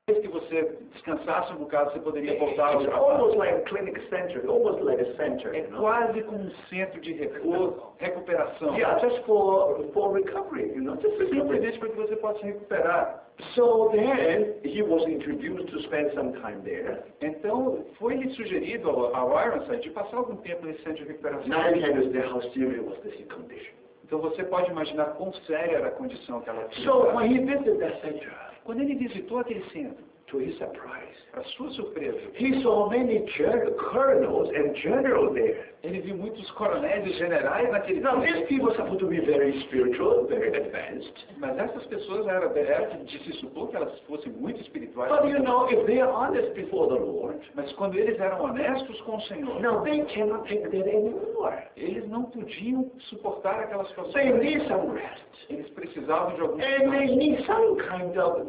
que você descansasse um bocado, você poderia voltar ao It's trabalho. almost like a clinic center, almost like a center, É you know. quase como um centro de recuperação. Yeah, just for recovery, you know, just recovery. Simplesmente para que você possa se recuperar. So then he was introduced to spend some time there. Então, foi-lhe sugerido ao Ironside de passar algum tempo nesse centro de recuperação. Now you can understand how serious was this condition. Então você pode imaginar quão séria era a condição que ela tinha. So when he visited that center, Quando ele visitou aquele centro, to his surprise, para sua surpresa, he saw many colonels and generals there. ele viu muitos coronéis e generais naquele Now centro. these people are supposed to be very spiritual, very advanced. Mas essas pessoas era de se supor que elas fossem muito espirituais. But you know, if they are honest before the Lord, Mas quando eles eram honestos com o Senhor, now they cannot take that anymore. eles não podiam suportar aquela situação. They need some rest. Eles precisavam de algum And they need some kind of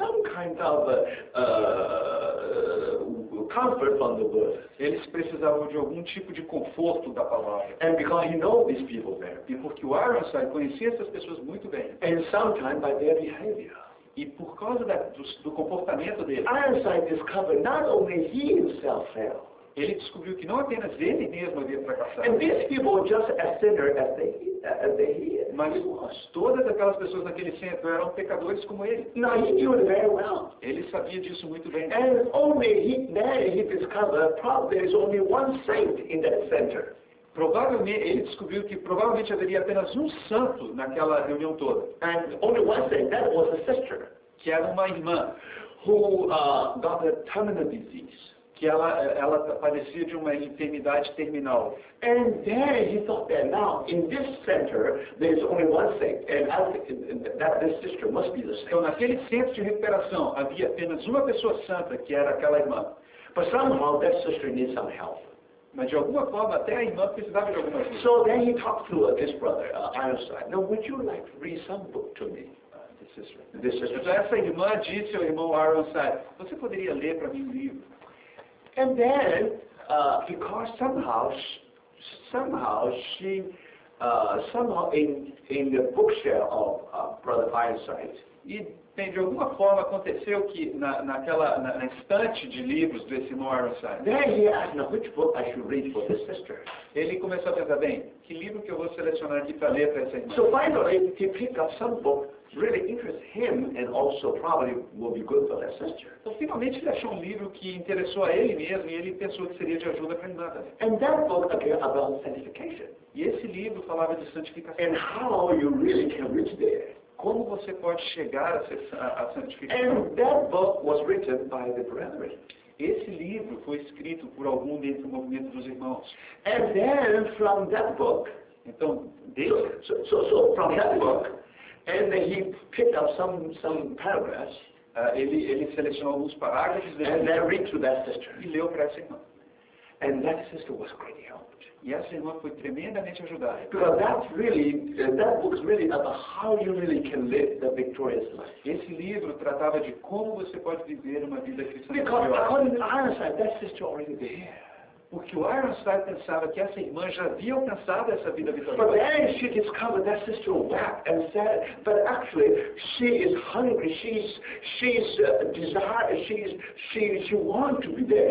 comfort from the word. Eles precisavam de algum tipo de conforto da palavra. And because he knows these people very E porque o Ironside conhecia essas pessoas muito bem. and sometimes by their behavior. E por causa do comportamento dele, Ironside discovered not only he himself fell, ele descobriu que não apenas ele mesmo havia fracassado, and these people were just as sinner as he mas was. todas aquelas pessoas naquele centro eram pecadores como ele. Now he knew it very well. Ele sabia disso muito bem. And then he discovered probably there is only one saint in that center. Provavelmente, ele descobriu que provavelmente haveria apenas um santo naquela reunião toda, And only one saint, that was a sister, que era uma irmã, who got a terminal disease. que ela padecia de uma enfermidade terminal. And then he thought that now in this center there is only one saint, and that this sister must be the Então, saint. naquele centro de recuperação, havia apenas uma pessoa santa, que era aquela irmã. But somehow that sister needs some help. Mas, de alguma forma, até a irmã precisava de alguma ajuda. So then he talked to this brother, Ironside. Now, would you like to read some book to me? This sister. Então, essa irmã disse ao irmão Ironside, você poderia ler para mim um livro? And then, because somehow in the bookshelf of Brother Ironside, E, bem, de alguma forma, aconteceu que na estante de livros desse irmão Ironside, then he asked, now which book I should read for this sister? ele começou a pensar, bem, que livro que eu vou selecionar aqui para ler para essa irmã? So finally, he picked up some book really interests him and also probably will be good for that sister. Então, finalmente, ele achou um livro que interessou a ele mesmo e ele pensou que seria de ajuda para a irmã também. And that book again about sanctification E esse livro falava de santificação. and how you really can reach there. Como você pode chegar a santificação? And that book was written by the brethren. Esse livro foi escrito por algum dentro do movimento dos irmãos. And then from that book, Então, dele, so from that book, and then he picked up some paragraphs ele selecionou alguns parágrafos and dele then read to that sister. e leu para essa irmã. And that sister was greatly helped. E essa irmã foi tremendamente ajudada. Because that book's really about how you really can live the victorious life. Esse livro tratava de como você pode viver uma vida cristã Because vitoriosa. according to Ironside, that sister already there. Porque o Ironside pensava que essa irmã já havia alcançado essa vida But vitoriosa. then she discovered that sister wept and said, but actually she is hungry. She's desire. She wants to be there.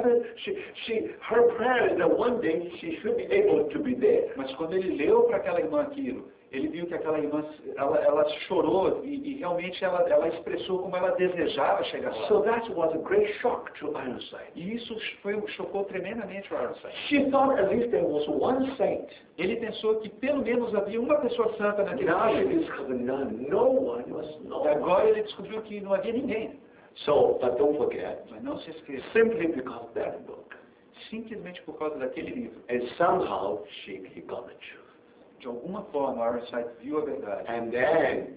Her prayer is that one day she should be able to be there. Mas quando ele leu para aquela irmã aquilo, ele viu que aquela irmã, ela chorou e realmente ela expressou como ela desejava chegar lá. So that was a great shock to Ironside. E isso chocou tremendamente o Ironside. She thought at least there was one saint. Ele pensou que pelo menos havia uma pessoa santa naquele Now she mundo. discovered none. No one was no E one. agora ele descobriu que não havia ninguém. So, but don't forget, Mas não se esqueça, simply because of that book. simplesmente por causa daquele livro. And somehow he got the truth. De alguma forma, o Ironside viu a verdade. And then,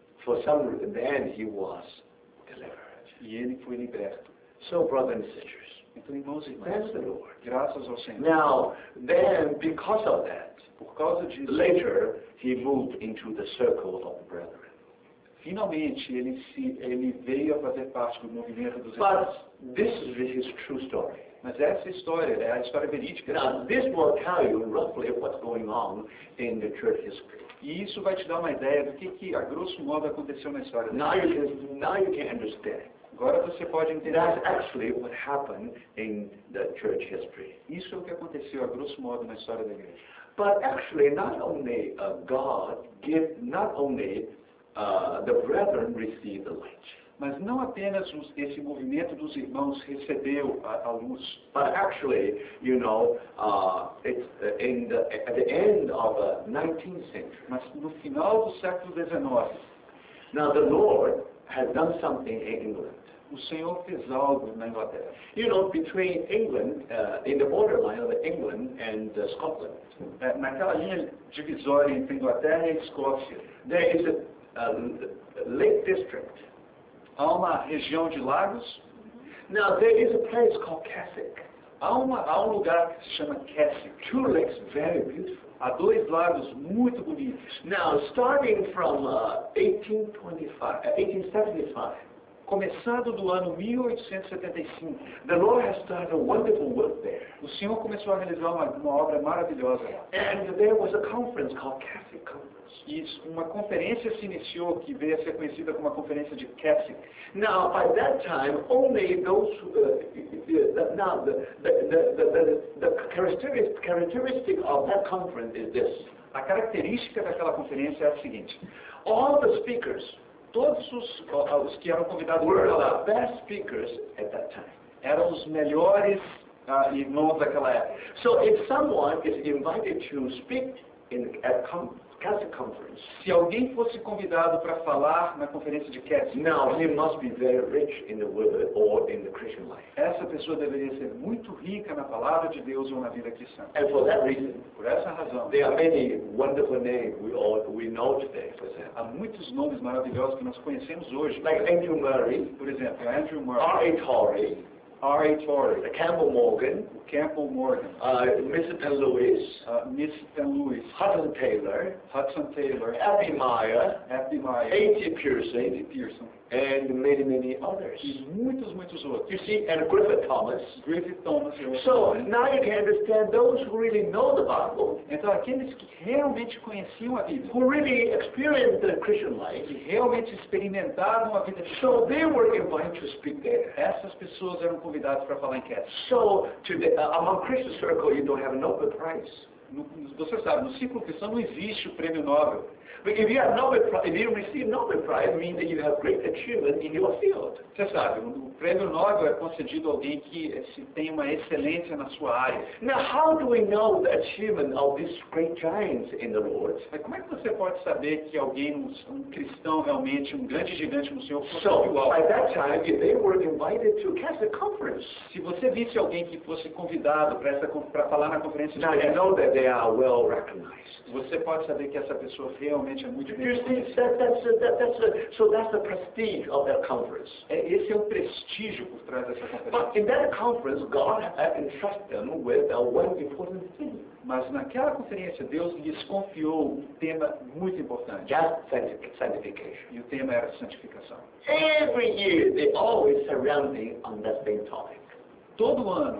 then he was delivered. E ele foi liberto. So, brothers and sisters, Então, irmãos e thank irmãs, the Lord. graças ao Senhor. Now, then, because of that, Por causa disso, later he moved into the circle of the brethren. finalmente ele veio a fazer parte do movimento dos irmãos. But this is his true story. Mas essa história é a história verídica. Now, this will tell you roughly what's going on in the church history. E isso vai te dar uma ideia do que a grosso modo aconteceu na história. Now you can understand. Agora você pode entender. That's actually what happened in the church history. Isso é o que aconteceu, a grosso modo, na história da igreja. But actually, not only the brethren received the light, Mas não apenas esse movimento dos irmãos recebeu a luz, but actually, it's at the end of the 19th century. mas no final do século XIX, Now the Lord has done something in England. o Senhor fez algo na Inglaterra. Between England, in the borderline of England and Scotland, Naquela linha divisória entre Inglaterra e Escócia, there is a Lake District. há uma região de lagos, Now there is a place called Keswick. há um lugar que se chama Keswick. Two lakes, very beautiful. Há 2 lagos muito bonitos. Now, starting from 1875, Começando do ano 1875, the Lord has started a wonderful work there. o Senhor começou a realizar uma obra maravilhosa lá. And there was a conference called Keswick Conference. E uma conferência se iniciou que veio a ser conhecida como a Conferência de Keswick. Now, by that time, only those. Now, the characteristic of that conference is this: A característica daquela conferência é a seguinte: all the speakers todos os que eram convidados were para lá the best speakers at that time. eram os melhores irmãos daquela época. So, if someone is invited to speak at Keswick Conference, Se alguém fosse convidado para falar na conferência de Keswick, now he must be very rich in the word or in the Christian life. essa pessoa deveria ser muito rica na palavra de Deus ou na vida cristã. And for that reason, Por essa razão, there are many wonderful names we know today, for example. há muitos nomes maravilhosos que nós conhecemos hoje. Like Andrew Murray, Por exemplo, Andrew Murray, R.A. Torrey, R.A. Torrey, Campbell Morgan, Campbell Morgan, Mr. Penn Lewis, Miss Penn Lewis, Hudson Taylor, Hudson Taylor, Abby Meyer, F.B. Meyer, A.T. Pearson, A.T. Pearson and many others. e muitos outros. You see, and Griffith Thomas. Griffith Thomas. So now you can understand those who really know the Bible, Então, aqueles que realmente conheciam a Bíblia, who really experienced the Christian life, que realmente experimentaram a vida cristã, so they were invited to speak there. essas pessoas eram convidadas para falar em Keswick. So among Christian circle, you don't have a Nobel Prize. Você sabe, no ciclo cristão não existe o prêmio Nobel. But if you receive Nobel Prize, it means that you have great achievement in your field. Você sabe, o prêmio Nobel é concedido a alguém que tem uma excelência na sua área. Now, how do we know the achievement of these great giants in the Lord? Mas como é que você pode saber que alguém, um cristão realmente, um grande gigante no Senhor, So, conseguiu algo? by that time, if they were invited to Keswick Conference, Se você visse alguém que fosse convidado para falar na conferência de now you Keswick, know that they are well recognized. você pode saber que essa pessoa realmente é muito You bem see, conhecida. that's the prestige of that conference. Esse é o prestígio por trás dessa conferência. But in that conference, God entrusted them with one important thing. Mas naquela conferência, Deus lhes confiou um tema muito importante. Just sanctification. E o tema era santificação. Every year, they always surrounding on that same topic. Todo ano,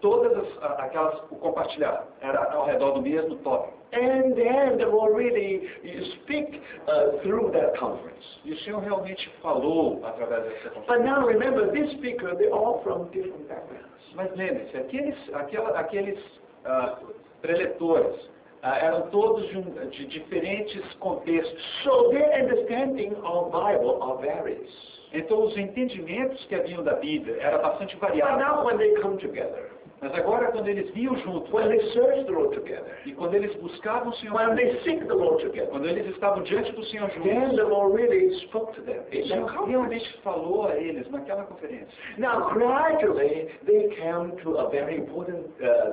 o compartilhar era ao redor do mesmo tópico. And then the Lord really speak through that conference. E o Senhor realmente falou através dessa conferência. But now remember, these speakers, they're all from different backgrounds. Mas lembre-se, aqueles preletores eram todos de diferentes contextos. So their understanding of Bible are various. Então os entendimentos que haviam da Bíblia era bastante But variado. now when they come together, Mas agora quando eles vinham juntos, when they search the Lord together, e quando eles buscavam o Senhor when juntos, they seek the Lord together, quando eles estavam diante do Senhor then juntos, the Lord really spoke to them o in that Senhor conference. realmente falou a eles naquela conferência. Now, gradually, they come to a very important,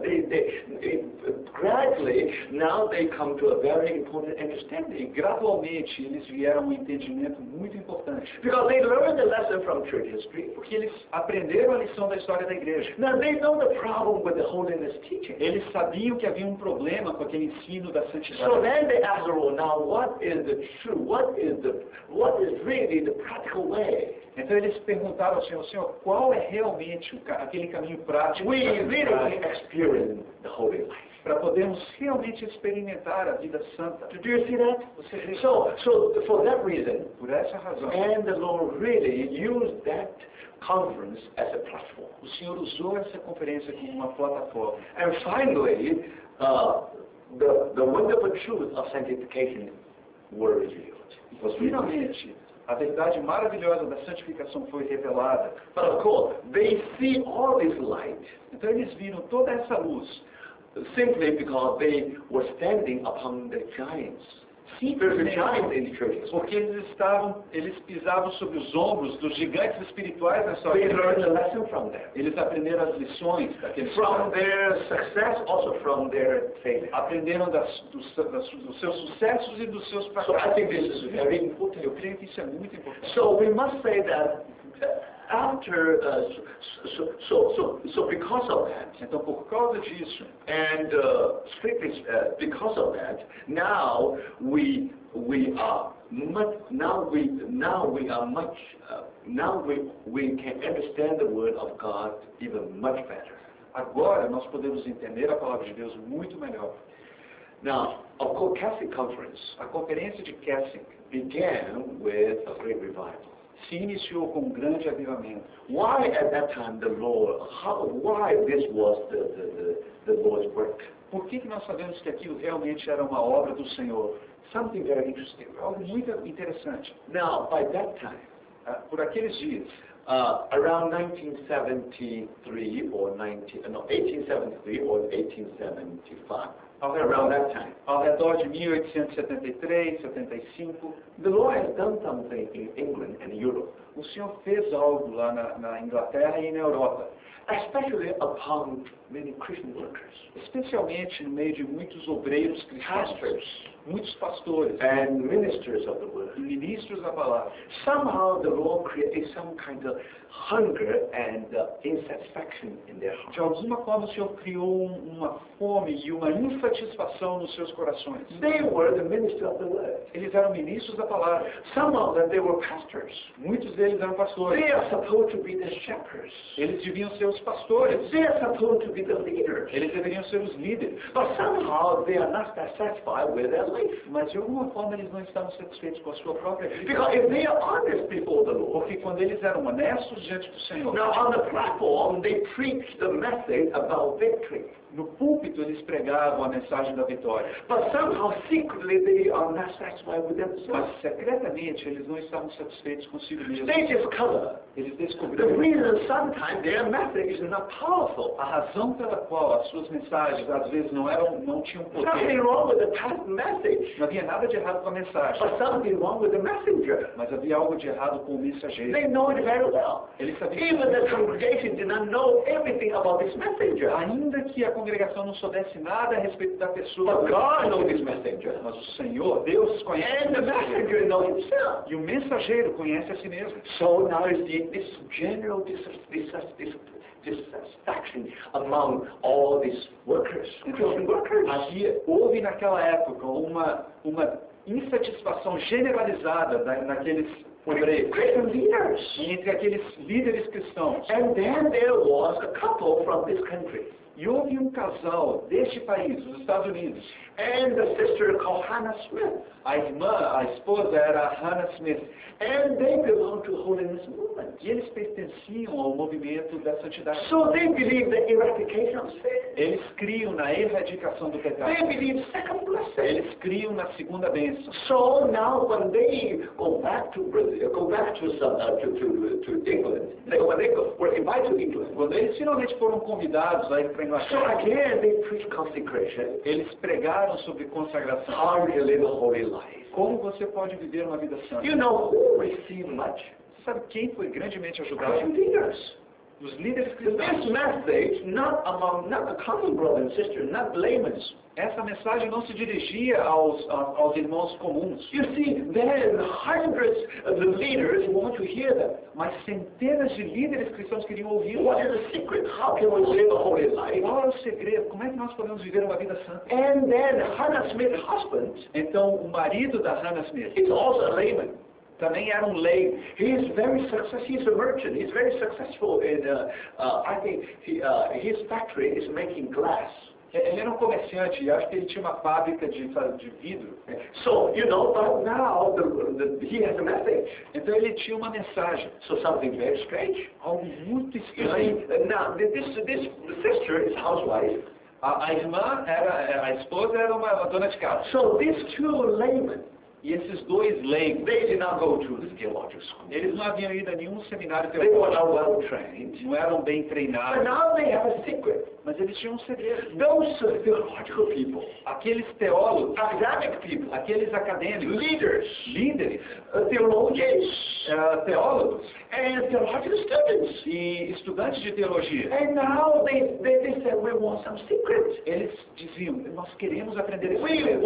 gradually, now they come to a very important E understanding. gradualmente eles vieram a um entendimento muito importante. Because they learned the lesson from church history. Porque eles aprenderam a lição da história da igreja. Now, they know the problem with the holiness teaching. Eles sabiam que havia um problema com aquele ensino da So santidade. then they ask the Lord, now what is the true, what is really the practical way? Então eles perguntaram ao Senhor, Senhor, qual é realmente aquele caminho prático We really can experience the holy life. para podermos realmente experimentar a vida santa? Do you see that? Você vê? So for that reason, Por essa razão, and the Lord really used that conference as a platform. O Senhor usou essa conferência como uma plataforma. And finally, the wonderful truth of sanctification were revealed. Finalmente, a verdade maravilhosa da santificação foi revelada. But of course, they see all this light Então eles viram toda essa luz simply because they were standing upon the giants. Spiritual giants in the churches. porque eles pisavam sobre os ombros dos gigantes espirituais na sua They vida. learned a lesson from them. Eles aprenderam as lições daqueles From caras. their success, also from their failure. Aprenderam dos seus sucessos e dos seus So fracassos. I think this is very important. Eu creio que isso é muito importante. So we must say that after, so because of that, Então, por causa disso, and strictly because of that, now we are much. Now we can understand the word of God even much better. agora nós podemos entender a palavra de Deus muito melhor. Now, of course, Catholic Conference A conferência de Kessing began with a great revival. se iniciou com um grande avivamento. Why at that time the Lord? Why this was the Lord's work? Por que nós sabemos que aquilo realmente era uma obra do Senhor? Something very interesting. Algo muito interessante. Now, by that time, Por aqueles dias, around 1873 or 1875, around that time, ao redor de 1873, 75, the Lord has done something in England and Europe, o Senhor fez algo lá na Inglaterra e na Europa, especially upon many Christian workers, especialmente no meio de muitos obreiros cristãos, pastors, muitos pastores and ministers of the word. e ministros da palavra. Somehow the Lord created some kind of hunger and insatisfaction in their hearts. De alguma forma o Senhor criou uma fome e uma insatisfação nos seus corações. They were the ministers of the word. Eles eram ministros da palavra. Some of them, they were pastors. Muitos deles eram pastores. They are supposed to be the shepherds. Eles deviam ser os pastores. They are supposed to be the leaders. Eles deveriam ser os líderes. But somehow they are not satisfied with their life. Mas de alguma forma eles não estavam satisfeitos com a sua própria vida. Because if they are honest before the Lord, Porque quando eles eram honestos diante do Senhor, now on the platform they preach the message about victory. no púlpito eles pregavam a mensagem da vitória. But somehow secretly they are not satisfied with Mas themselves. secretamente eles não estavam satisfeitos consigo mesmos. They discover Eles the descobriram reason sometimes their message is not powerful. a razão pela qual as suas mensagens às vezes não tinham Nothing poder. wrong with the message, Não havia nada de errado com a mensagem, but something wrong with the messenger. mas havia algo de errado com o mensageiro. They know it very well. Eles sabiam. Even the congregation did not know everything about this messenger. Ainda que a congregação não soubesse nada a respeito da pessoa, But God knows this messenger. mas o Senhor, Deus conhece And the o mensageiro. messenger knows himself. E o mensageiro conhece a si mesmo. So now you see this general dissatisfaction among all these workers, Christian workers. Houve naquela época uma insatisfação generalizada naqueles obreiros, Christian leaders. entre aqueles líderes cristãos. And then there was a couple from this country. E houve um casal deste país, dos Estados Unidos. And the sister called Hannah Smith. A irmã, a esposa era a Hannah Smith. And they belong to holiness movement. E eles pertenciam ao movimento da santidade. So they believe the eradication of sin. Eles criam na erradicação do They pecado. believe second blessing. Eles criam na segunda bênção. So now when they go back to Brazil, go back to England, when they were invited to England, Quando eles finalmente foram convidados a ir para a so Inglaterra, again they preach consecration, eles pregaram sobre consagração. how you live a holy life. Como você pode viver uma vida santa? You know who received much? Você sabe quem foi grandemente ajudado? Christian leaders. Os líderes This cristãos. message, not the common brother and sister, not laymen. Essa mensagem não se dirigia aos irmãos comuns, You see, then hundreds of the leaders want to hear them. mas centenas de líderes cristãos queriam ouvir. What is the secret? How can we live a holy life? Qual é o segredo? Como é que nós podemos viver uma vida santa? And then Hannah Smith's husband Então, o marido da Hannah Smith is also a layman. também era um leigo. He is very successful. He's a merchant. He's very successful in. I think his factory is making glass. Ele era um comerciante, e acho que ele tinha uma fábrica de vidro. So, you know, but now he has a message. Então ele tinha uma mensagem. So something very strange. Algo muito You estranho. see, now this sister is housewife. A irmã, a esposa era uma dona de casa. So these two laymen, E esses dois leigos, they did not go to the theological school. eles não haviam ido a nenhum seminário They were teológico. not well trained. Não eram bem But treinados. now they have a secret. Mas eles tinham um segredo. Those theological people, Aqueles teólogos, academic people, aqueles acadêmicos, leaders, líderes, theologians, teólogos and theological students. e estudantes de teologia, And now they said, we want some secret. eles diziam, nós queremos aprender esse We segredo.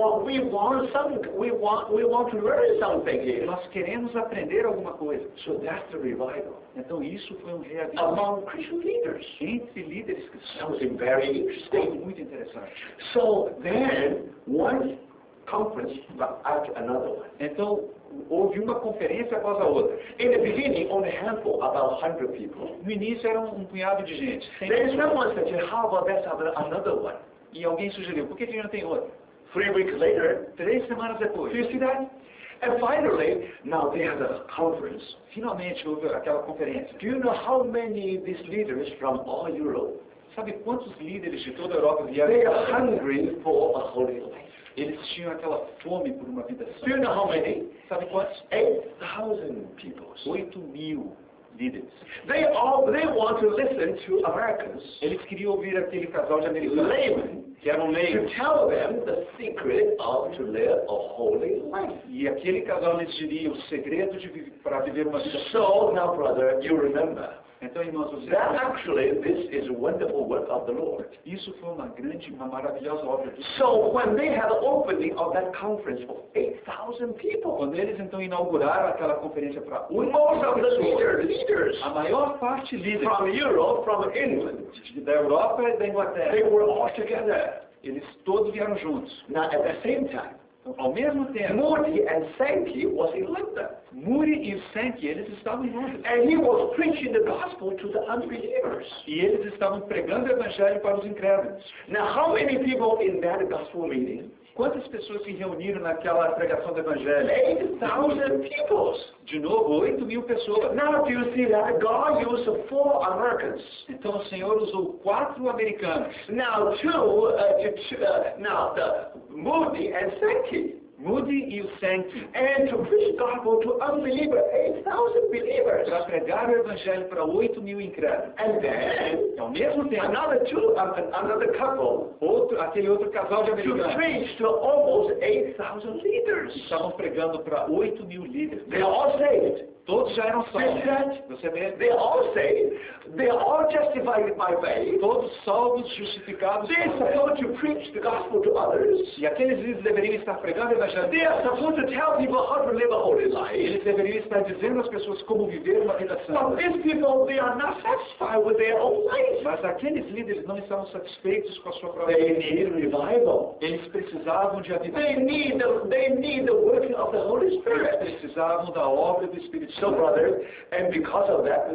want to learn something here. Nós queremos aprender alguma coisa. So that's the revival Então isso foi um reavisamento among Christian leaders. entre líderes cristãos. Something very Foi interesting. muito interessante. So then, one conference after another one. Então houve uma conferência após a outra. In the beginning, only a handful, about 100 people. No início era um punhado de gente. 100 Then pessoas. someone said, how about let's have another one? E alguém sugeriu, por que a gente não tem outra? 3 weeks later, 3 semanas depois, do you see that? And finally, now they have a conference. finalmente houve aquela conferência. Do you know how many these leaders from all Europe, Sabe quantos líderes de toda a Europa vieram? they are hungry for a holy life? Eles tinham aquela fome por uma vida Do you know how santa. many? Sabe quantos? 8,000 people. 8.000 líderes. They want to listen to Americans, Eles queriam ouvir aquele casal de americanos, laymen, que eram to leigos. tell them the secret of to live a holy life. E aquele casal lhes diria o segredo para viver uma vida santa. So now, brother, you remember Então, irmãos, vocês that actually this is a wonderful work of the Lord. isso foi uma maravilhosa obra de Deus. So when they had the opening of that conference for 8,000 people, Quando eles então inauguraram aquela conferência para most of the pessoas, leaders a maior parte líder from Europe, from England, da Europa e da they Inglaterra, were all together. eles todos vieram juntos. Now at the same time, Então, ao mesmo tempo, Moody and Sankey was in London. Muri e o Sankey, eles estavam em Londres. And he was preaching the gospel to the unbelievers. E eles estavam pregando o evangelho para os incrédulos. Now how many people in that gospel meeting? Quantas pessoas se reuniram naquela pregação do evangelho? 8,000 people. De novo, 8.000 pessoas. Now do you see that God used 4 Americans? Então o Senhor usou 4 americanos. Now the Moody and Sankey. Moody e o Sankey. And to preach gospel to unbelievers, 8,000 believers. Para pregar o evangelho para 8.000 incrédulos. And then E ao mesmo tempo, another couple aquele outro casal de to americanos preach to almost 8,000 leaders. estavam pregando para 8.000 líderes. They are all saved. Todos já eram salvos. Verdade. Você vê? They are all saved. They are all justified by faith. Todos salvos, justificados. They are por fé. supposed to preach the gospel to others. E aqueles líderes deveriam estar pregando o evangelho. They are supposed to tell people how to live a holy life. Eles deveriam estar dizendo às pessoas como viver uma vida But santa. these people, they are not satisfied with their own life. Mas aqueles líderes não estavam satisfeitos com a sua própria They vida. need revival. Eles precisavam de avivamento. They need the working of the Holy Eles Spirit. precisavam da obra do Espírito So, Santo. brothers, and because of that,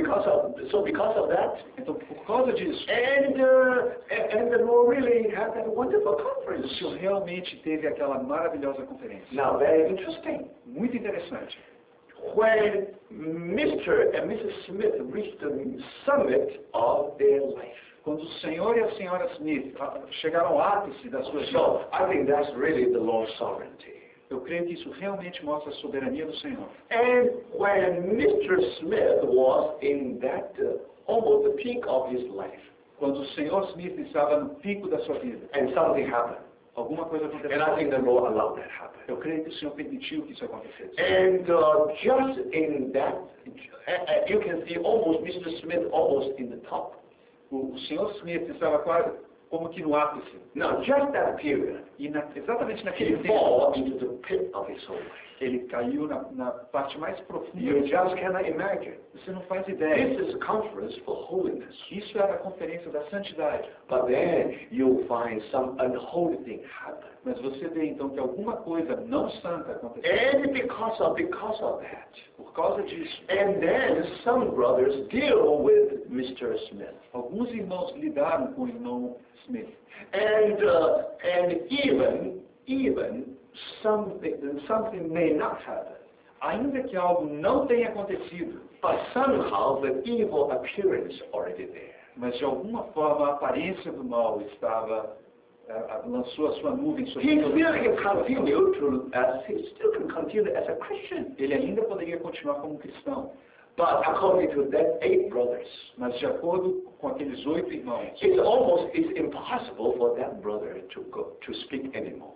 Então, por causa disso, and the Lord really had that wonderful o conference. Senhor realmente teve aquela maravilhosa conferência. Now, very interesting. Muito interessante. When Mr. and Mrs. Smith reached the summit of their life. Quando o Senhor e a Senhora Smith chegaram ao ápice da sua vida, So, I think that's really the Lord's sovereignty. eu creio que isso realmente mostra a soberania do Senhor. And when Mr. Smith was in that almost the peak of his life, Quando o Senhor Smith estava no pico da sua vida, and something happened, alguma coisa and I aconteceu. think the Lord allowed that happen. Eu creio que o Senhor permitiu que isso acontecesse. And just in that, you can see almost Mr. Smith almost in the top. O Senhor Smith estava quase como que no ápice. Now, just that period, E exatamente naquele he tempo, fall into the pit of his soul. ele caiu na parte mais profunda. You just cannot imagine. Você não faz ideia. This is a conference for holiness. Isso era a conferência da santidade. But then you'll find some unholy thing happen. Mas você vê então que alguma coisa não santa aconteceu. And because of that, Por Por causa disso, And then some brothers deal with Mr. Smith. alguns irmãos lidaram com o irmão Smith. And even something may not happen. Ainda que algo não tenha acontecido, But somehow the evil appearance already there. mas de alguma forma a aparência do mal lançou a sua nuvem sobre He todas still as can situações. continue as a Christian. Ele ainda poderia continuar como cristão, But according to that 8 brothers, mas de acordo com aqueles 8 irmãos, it's impossible for that brother to speak anymore.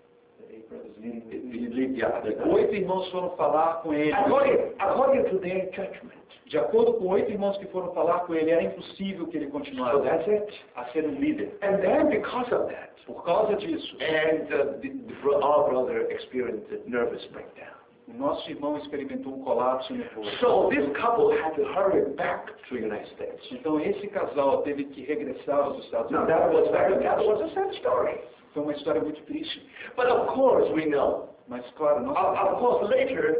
Yeah, 8 irmãos foram falar com ele. According to their judgment. De acordo com 8 irmãos que foram falar com ele, era impossível que ele So continuasse that's it. a ser um líder. And then because of that, Por causa disso, our brother experienced a nervous breakdown. o nosso irmão experimentou um colapso nervoso. So this couple had to hurry back to the United States. Então esse casal teve que regressar aos Estados Now Unidos. that was a sad story. Foi uma história muito triste. But of course we know. Mas claro, nós Of course later,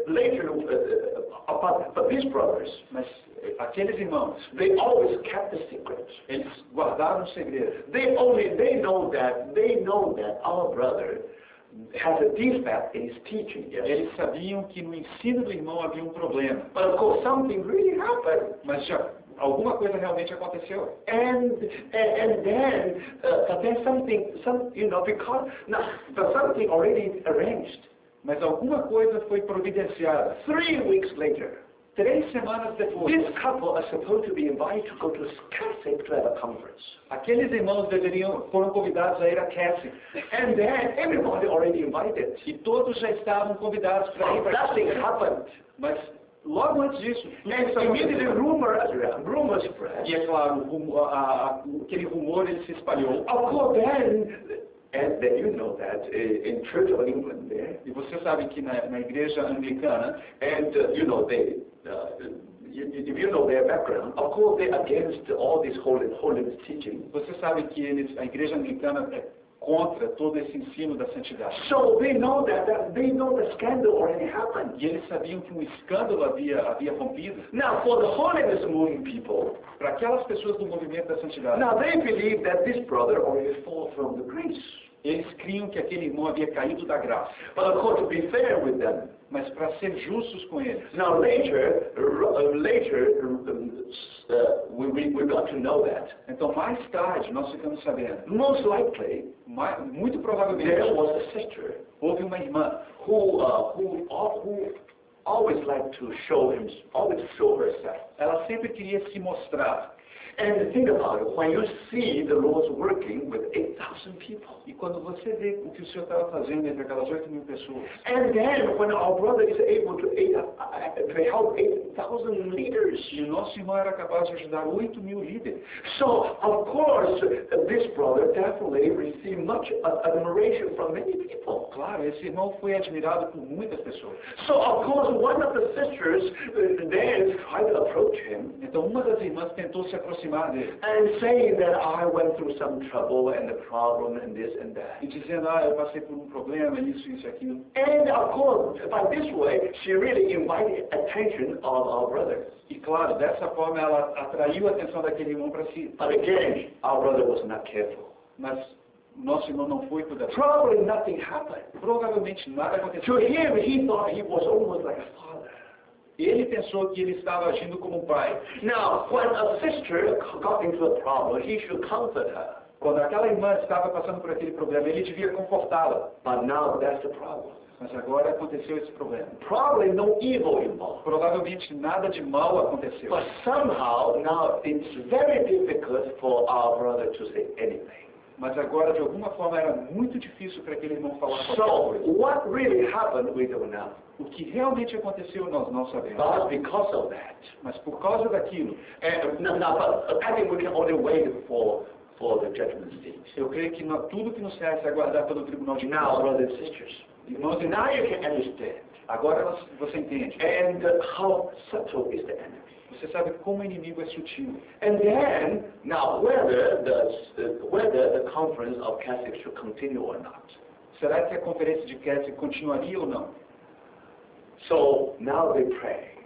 but these brothers, mas aqueles irmãos, they always kept the secret. eles guardaram um segredo. They know that our brother has a defect in his teaching. Yes. Eles sabiam que no ensino do irmão havia um problema. But of course something really happened. Mas já alguma coisa realmente aconteceu. And then there's something but something already arranged. Mas alguma coisa foi providenciada. 3 weeks later, 3 semanas depois, this couple are supposed to be invited to go to Keswick to have a conference. aqueles irmãos foram convidados a ir a Keswick. And then everybody already invited. E todos já estavam convidados para ir But para nothing Keswick. happened. Mas logo antes disso, tudo And isso immediately aconteceu. rumors spread. E é claro, aquele rumor ele se espalhou. Of course, and then you know that in Church of England there, E você sabe que na igreja anglicana, and if you know their background, of course they're against all this holiness teaching. você sabe que a igreja anglicana é contra todo esse ensino da santidade. So they know the scandal already happened. E eles sabiam que um escândalo havia rompido. Now for the holiness moving people, Para aquelas pessoas do movimento da santidade, now they believe that this brother already fall from the grace. eles criam que aquele irmão havia caído da graça. But of course, to be fair with them, Mas para ser justos com eles, now later we got to know that então mais tarde nós ficamos sabendo, most likely muito provavelmente, there was a sister houve uma irmã who always liked to show herself. ela sempre queria se mostrar. And think about it, when you see the Lord's working with 8,000 people. E quando você vê o que o Senhor estava fazendo entre aquelas 8.000 pessoas, And then when our brother is able to help 8,000 leaders. e o nosso irmão era capaz de ajudar 8.000 líderes. So, of course, this brother definitely received much admiration from many people. Claro, esse irmão foi admirado por muitas pessoas. So, of course, one of the sisters then tried to approach him Então uma das irmãs tentou se aproximar dele. and saying that I went through some trouble and a problem and this and that. E dizendo, eu passei por um problema, isso e aquilo. And of course, by this way, she really invited attention of our brother. E claro, dessa forma ela atraiu a atenção daquele irmão para si. But again, our brother was not careful. Mas nosso irmão não foi cuidadoso. Probably nothing happened. Provavelmente nada To aconteceu. him, he thought he was almost like a father. Ele pensou que ele estava agindo como um pai. Now, when a sister got into a problem, he should comfort her. Quando aquela irmã estava passando por aquele problema, ele devia confortá-la. But now that's the problem. Mas agora aconteceu esse problema. Probably no evil involved. Provavelmente nada de mal aconteceu. But somehow, now it's very difficult for our brother to say anything. Mas agora, de alguma forma, era muito difícil para aquele irmão falar qualquer So, coisa. what really happened, we don't know. O que realmente aconteceu, nós não sabemos. But because of that, Mas por causa daquilo, but I think we can only wait for the judgment seat. eu creio que tudo que nos resta é aguardar pelo tribunal de Now, Deus. brothers and sisters, Irmãos e now irmãs, you can understand. agora você entende. And how subtle is the enemy. Você sabe como o inimigo é sutil. And then, now, whether the conference of Catholics should continue or not. Será que a conferência de Keswick continuaria ou não? So, now they pray.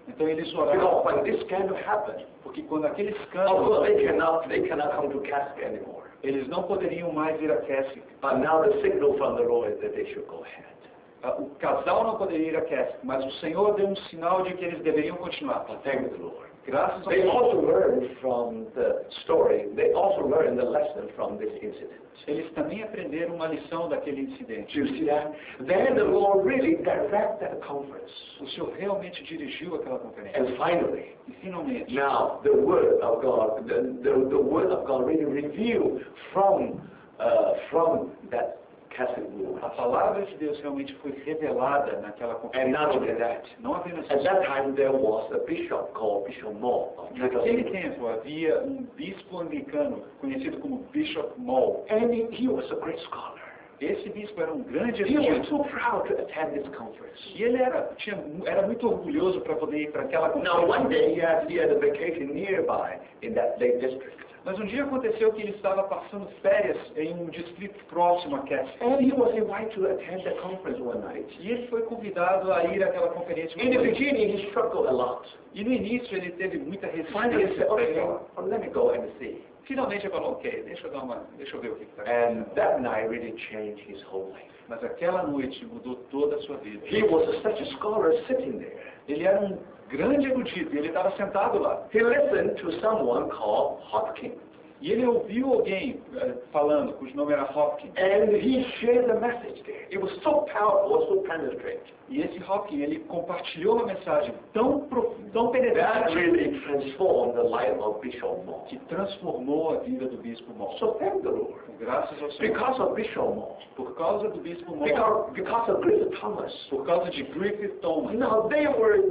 Então eles Because oravam, when this scandal happened, porque quando aquele of escândalo, course they cannot come to Casca anymore. eles não poderiam mais ir a Keswick. But now the signal from the Lord is that they should go ahead. O casal não poderia ir a Keswick, mas o Senhor deu um sinal de que eles deveriam continuar. But thank the Lord. Graças ao They Senhor. also learned from the story, they also learned the lesson from this incident. Eles também aprenderam uma lição daquele incidente. Do you see that? Then the Lord really directed the conference. O Senhor realmente dirigiu aquela conferência. And finally, E finalmente, now the Word of God, the Word of God really revealed from that Catholic rule. a palavra de Deus realmente foi revelada naquela And not only conferência. that, Não apenas at isso. that time there was a bishop called Bishop Moore of Naquele Jerusalem. tempo havia um bispo anglicano conhecido como Bishop Moll. And he was a great scholar. Esse bispo era um grande He was erudito. so proud to attend this conference. E ele era muito orgulhoso para poder ir para aquela Now one conferência. day he had a vacation nearby in that Lake District. Mas um dia aconteceu que ele estava passando férias em um distrito próximo a Keswick. And he was invited to attend the conference one night. E ele foi convidado a ir àquela conferência. In the beginning he struggled a lot. E no início ele teve muita Finally he resistência said, para ir okay, lá. well, let me go and see. Finalmente ele falou, ok, deixa eu ver o que está And acontecendo. that night really changed his whole life. Mas aquela noite mudou toda a sua vida. He was such a scholar sitting there. Ele era um grande erudito e ele estava sentado lá. He listened to someone called Hopkins. E ele ouviu alguém falando, cujo nome era Hopkins. And he shared the message there. It was so powerful, so penetrating. E esse Hopkins, ele compartilhou uma mensagem tão That penetrante really transformed the life of Bishop Moore. que transformou a vida do Bispo Moll. So thank the Lord. Graças ao Senhor. Because of Bishop Moore. Por causa do Bispo Moll, Because of Griffith Thomas. por causa de Griffith Thomas. Now they were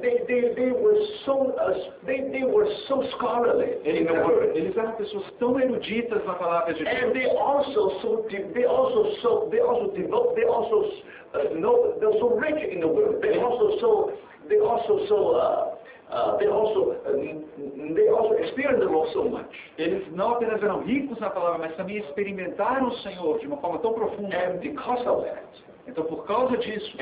so scholarly in the word. Eles eram pessoas tão eruditas na palavra de And Deus. they they're so rich in the word. They also experience the Lord so much. Eles não apenas eram ricos na palavra, mas também experimentaram o Senhor de uma forma tão profunda. And because of that, Então, por causa disso,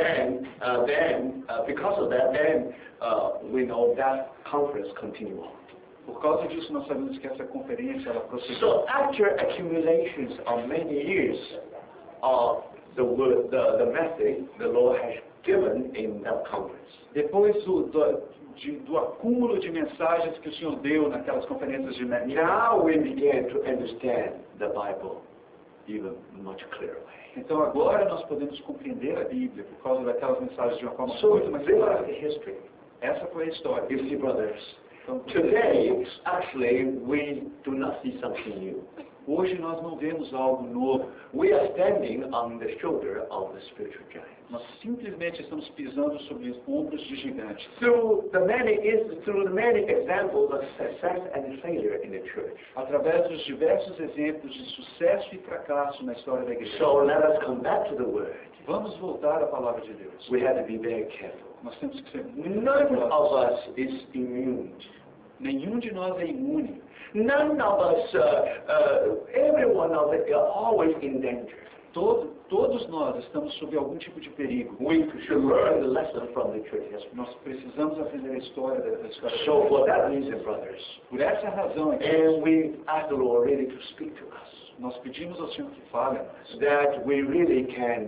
we know that conference continued on. por causa disso, nós sabemos que essa conferência ela prosseguiu. So after accumulations of many years of the word, the message the Lord has given in that conference, Depois do acúmulo de mensagens que o Senhor deu naquelas conferências de Netflix, now we begin to understand the Bible even much clearer way. então agora nós podemos compreender a Bíblia por causa daquelas mensagens de uma forma So muito mais this is clara. the history. Essa foi a história. You see, brothers, Então, today actually we do not see something new. hoje nós não vemos algo novo. We are standing on the shoulder of the spiritual giants. Nós simplesmente estamos pisando sobre os ombros de gigantes. Through the many examples of success and failure in the church. Através dos diversos exemplos de sucesso e fracasso na história da igreja. So let us come back to the word. Vamos voltar à palavra de Deus. We have to be very careful. Nós temos que ser muito None cuidadosos. of us is immune. Nenhum de nós é imune. None of us, every one of us are always in danger. Todos nós estamos sob algum tipo de perigo. We should learn the lesson from the church history. Nós precisamos aprender a história da história. So for that reason, brothers, Por essa razão, and we ask the Lord really to speak to us, nós pedimos ao Senhor que fale a nós. that we really can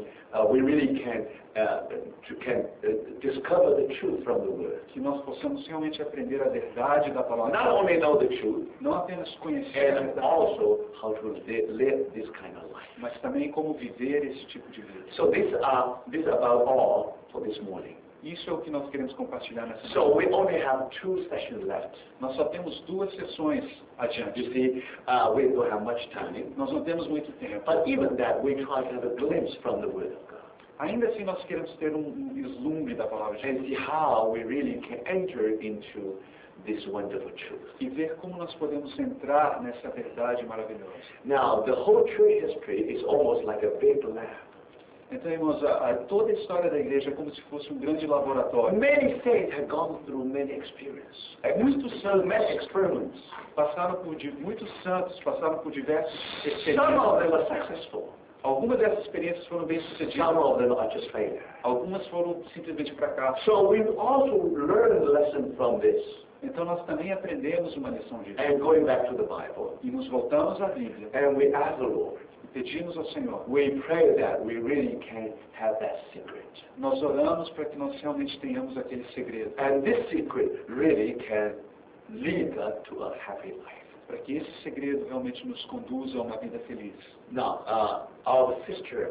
discover the truth from the Word. Que nós possamos realmente aprender a verdade da palavra. Not only know the truth, Não apenas conhecer a and verdade, also how to live this kind of life. mas também como viver esse tipo de vida. So this about all for this morning. Isso é o que nós queremos compartilhar nessa So noite. we only have 2 sessions left. Nós só temos 2 sessões adiante. You see, we don't have much time. Nós não temos muito tempo. But even that, we try to have a glimpse from the Word of God Ainda assim, nós queremos ter um vislumbre da palavra de Deus. and see how we really can enter into this wonderful truth. E ver como nós podemos entrar nessa verdade maravilhosa. Now, the whole church history is almost like a big lab. Então, irmãos, toda a história da igreja é como se fosse um grande laboratório. Many saints have gone through many experiences, many experiments. Muitos santos passaram por diversos Some experiências. of them are successful. Algumas dessas experiências foram bem sucedidas. Some of them are just failure. Algumas foram simplesmente fracassos. So we also learn a lesson from this. Então nós também aprendemos uma lição disso. And going back to the Bible. E nos voltamos à Bíblia. And we ask the Lord. E pedimos ao Senhor. We pray that we really can have that secret. Nós oramos para que nós realmente tenhamos aquele segredo. And this secret really can lead us to a happy life. Para que esse segredo realmente nos conduza a uma vida feliz. Now, our sister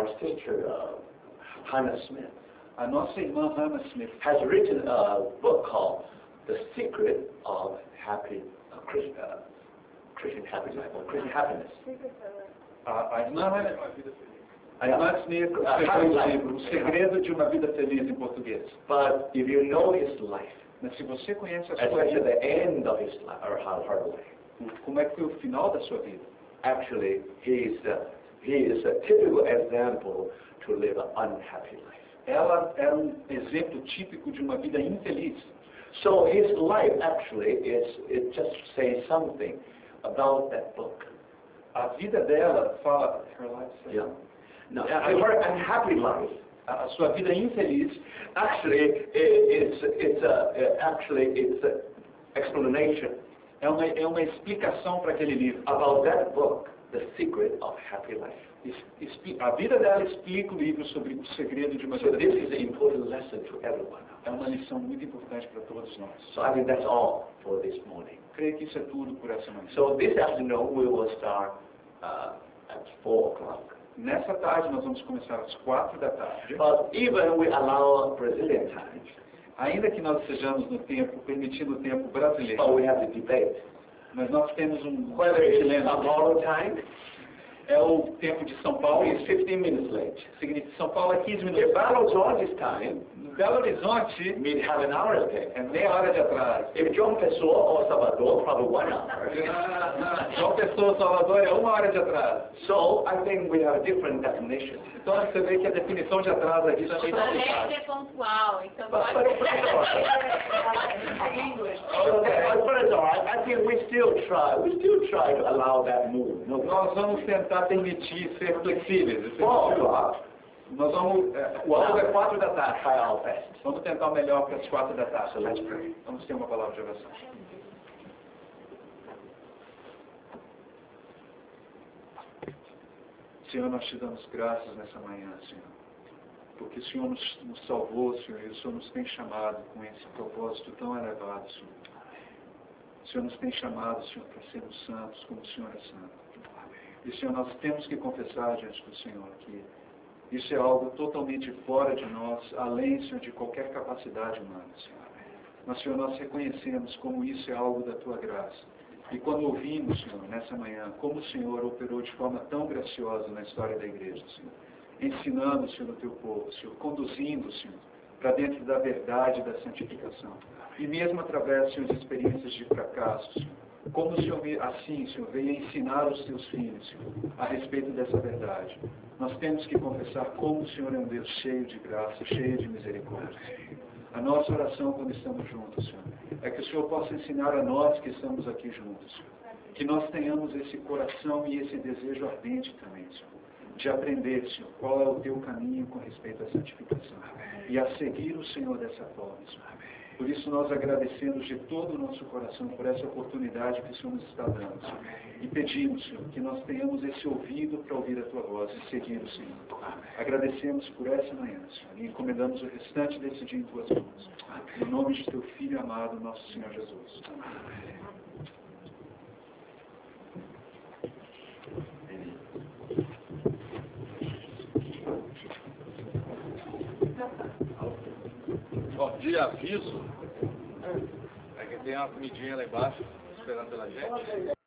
Hannah Smith, a nossa irmã Hannah Smith has written a book called The Secret of Christian Happy Life, or Christian Happiness. A irmã Smith escreveu um livro, O Segredo de uma Vida Feliz, em português. But if you know his life, mas se você conhece a sua especially vida, the end of his life, or her life, como é que foi o final da sua vida? Actually, he is a typical example to live an unhappy life. Ela era exemplo típico de uma vida infeliz. So his life actually it just says something about that book. A vida dela fala, her life says, yeah. No, her unhappy life. A sua vida infeliz, actually, it's an explanation. É uma explicação para aquele livro. About that book, The Secret of Happy Life. A vida dela explica o livro sobre o segredo de uma vida feliz. This is an important lesson to everyone. É uma lição muito importante para todos nós. So I think that's all for this morning. Creio que isso é tudo por essa manhã. So this afternoon we will start at 4:00. Nessa tarde nós vamos começar às 4 da tarde. But even we allow Brazilian time. Ainda que nós estejamos no tempo, permitindo o tempo brasileiro. But we have the debate. Mas nós temos whether it's São Paulo time. É o tempo de São Paulo. It's 15 minutes late. Significa São Paulo é 15 minutos. If Belo Horizonte time. Belo Horizonte, mean half an hour ahead. É meia hora de atraso. If João Pessoa or Salvador, probably 1 hour. João Pessoa, Salvador é 1 hora de atraso. So I think we have a different definition. Então você vê que a definição de atraso aqui também está complicada. É pontual, então pode I think we still try to allow that move. Nós vamos tentar permitir ser flexíveis. 4 o'clock. Nós vamos, o alvo é 4 da tarde. Try our best. Vamos tentar o melhor para as 4 da tarde. So let's pray. Vamos ter uma palavra de oração. Senhor, nós te damos graças nessa manhã, Senhor. Porque o Senhor nos salvou, Senhor, e o Senhor nos tem chamado com esse propósito tão elevado, Senhor. O Senhor nos tem chamado, Senhor, para sermos santos como o Senhor é santo. E, Senhor, nós temos que confessar diante do Senhor que isso é algo totalmente fora de nós, além, Senhor, de qualquer capacidade humana, Senhor. Mas, Senhor, nós reconhecemos como isso é algo da Tua graça. E quando ouvimos, Senhor, nessa manhã, como o Senhor operou de forma tão graciosa na história da igreja, Senhor, ensinando, Senhor, o Teu povo, Senhor, conduzindo, Senhor, para dentro da verdade e da santificação. E mesmo através, Senhor, de experiências de fracasso, Senhor, como o Senhor, assim, Senhor, veio ensinar os Teus filhos, Senhor, a respeito dessa verdade. Nós temos que confessar como o Senhor é um Deus cheio de graça, cheio de misericórdia. A nossa oração quando estamos juntos, Senhor, é que o Senhor possa ensinar a nós que estamos aqui juntos, Senhor, que nós tenhamos esse coração e esse desejo ardente também, Senhor, de aprender, Senhor, qual é o Teu caminho com respeito à santificação. E a seguir o Senhor dessa forma, Senhor. Por isso nós agradecemos de todo o nosso coração por essa oportunidade que o Senhor nos está dando, Senhor. E pedimos, Senhor, que nós tenhamos esse ouvido para ouvir a Tua voz e seguir o Senhor. Agradecemos por essa manhã, Senhor, e encomendamos o restante desse dia em Tuas mãos. Em nome de Teu Filho amado, nosso Senhor Jesus. Bom, de aviso, é que tem uma comidinha lá embaixo esperando pela gente.